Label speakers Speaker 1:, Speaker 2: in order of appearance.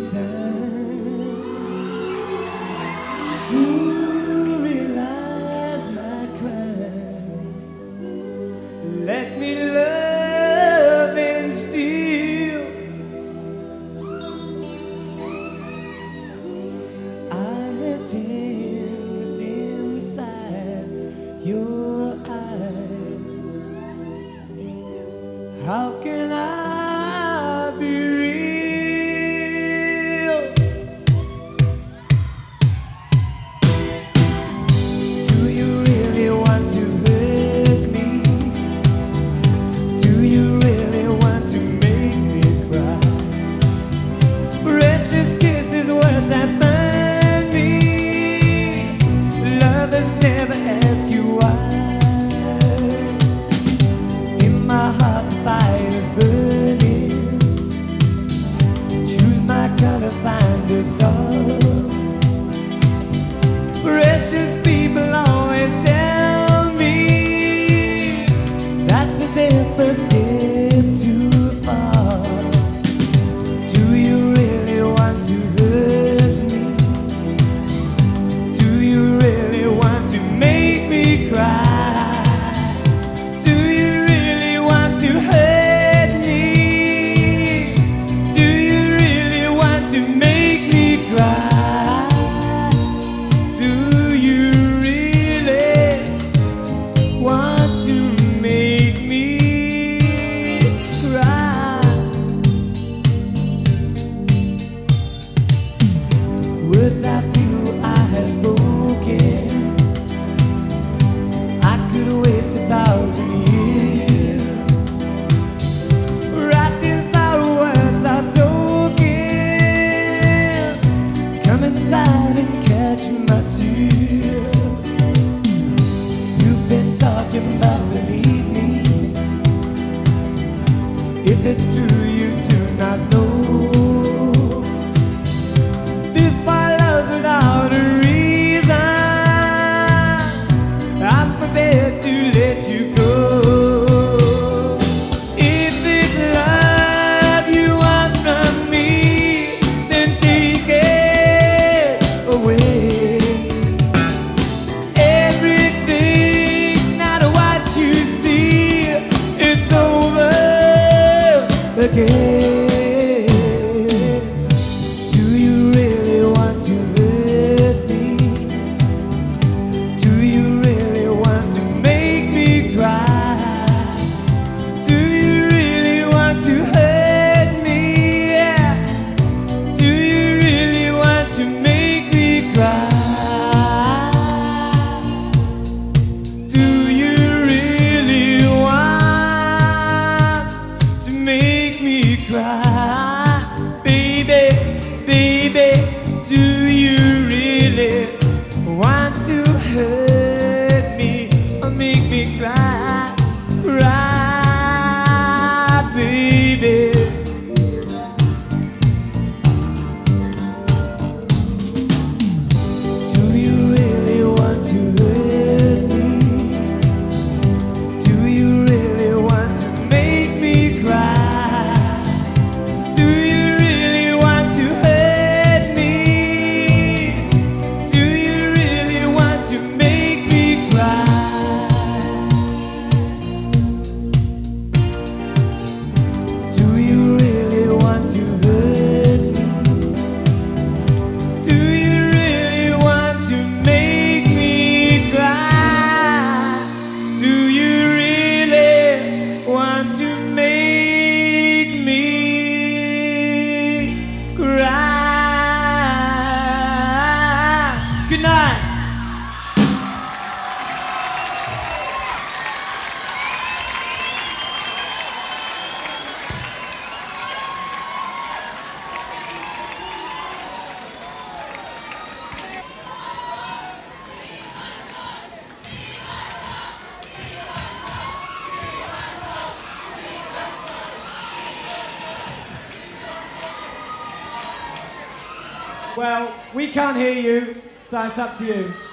Speaker 1: time to realize my crime. Let me love and steal. I have danced inside your eyes. How can I be real? Do you really want to hurt me? Do you really want to make me cry? Precious kisses, words that burn me. Lovers never ask you why. In my heart, fire is burning. Choose my color, find a star. Precious people always tell me that's a step too far. Do you really want to hurt me? Do you really want to make me cry? Do you really want to hurt me? Do you really want to make me cry? Do you really want to make me cry? Words I feel I have spoken, I could waste 1,000 years. Write these out words are token. Come inside and catch my tears. You've been talking about beneath me. If it's true, you do not know. This follows without a reason. I'm prepared to let you go. If it's love you want from me, then take it away. Everything's not what you see. It's over again. Do you really want to hurt me? Do you really want to make me cry? Do you really want to hurt me? Yeah. Do you really want to make me cry? Do you really want to make me cry? Baby, baby, do you really want to hurt me or make me cry? Cry, baby. Do you really want to hurt me? Do you really want to make me cry? Do you really want to hurt me? Do you really want to make me cry? Do you really want to hurt me? Do you really want to make me cry? Do you really want to make me cry? Good night. Well, we can't hear you, so it's up to you.